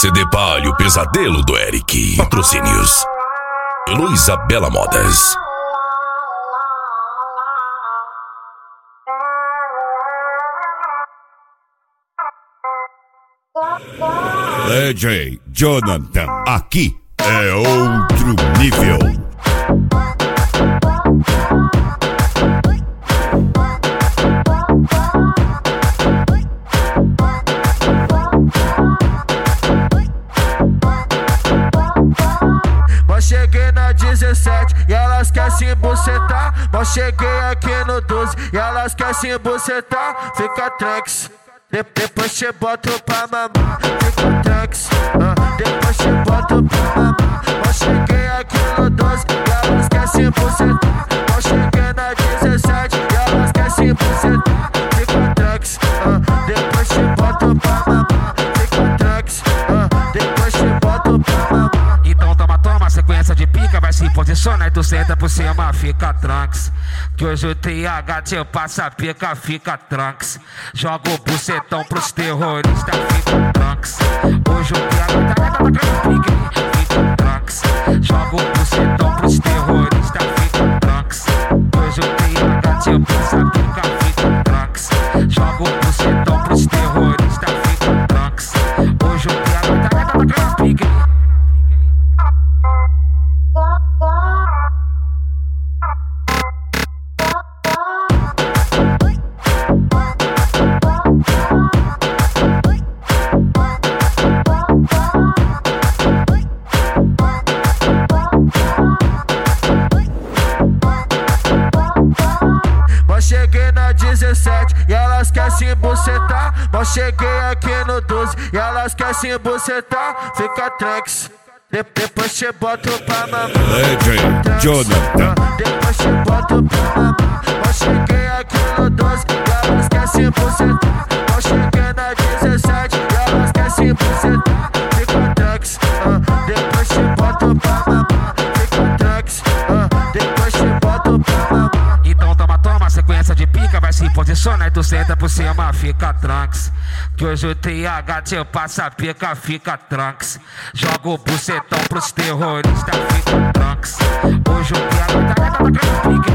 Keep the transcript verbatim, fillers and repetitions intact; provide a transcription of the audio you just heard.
Se depare o pesadelo do Eric. Patrocínios Luísa Bela Modas. D J Jonathan, aqui é outro nível. Mas cheguei na dezessete e elas querem se embucetar. Mas cheguei aqui no doze e elas querem se embucetar. Fica tranks, de depois te boto pra mamar. Fica tranks, uh, depois te boto pra mamar. Mas cheguei aqui no doze e elas querem se embucetar. Mas cheguei na dezessete e elas querem se embucetar. Fica tranks, uh, depois te boto pra mamar. Fica tranks, uh, depois te boto pra mamar. Então toma, toma, sequência de pica, vai se posiciona e tu senta por cima, fica tranks. Que hoje o T H te passa a pica, fica tranks. Joga o bucetão pros terroristas, fica tranks. Hoje o T H tá tacando pica, fica tranks. Joga o bucetão pros terroristas, fica tranks. Hoje o T H te passa a pica, fica tranks. Joga o bucetão pros terroristas, fica tranks. Hoje o T H tá tacando pica. Mas cheguei na dezessete e elas querem se embucetar. Mas cheguei aqui no doze e elas querem se embucetar. Fica tranks, de depois te boto pra mamar. D J Jonathan, uh, depois te boto pra mamar. Mas cheguei aqui no doze e elas querem se embucetar. Mas cheguei na dezessete e elas querem se embucetar. Fica tranks, uh, depois te boto pra mamar. Fica tranks, uh, depois te boto pra mamar. Então toma, toma, sequência de pica, vai se posiciona e tu senta por cima, fica tranks. Que hoje o T H te passa a pica, fica tranks. Joga o bucetão pros terroristas, fica tranks. Hoje o T H tá tacando pica.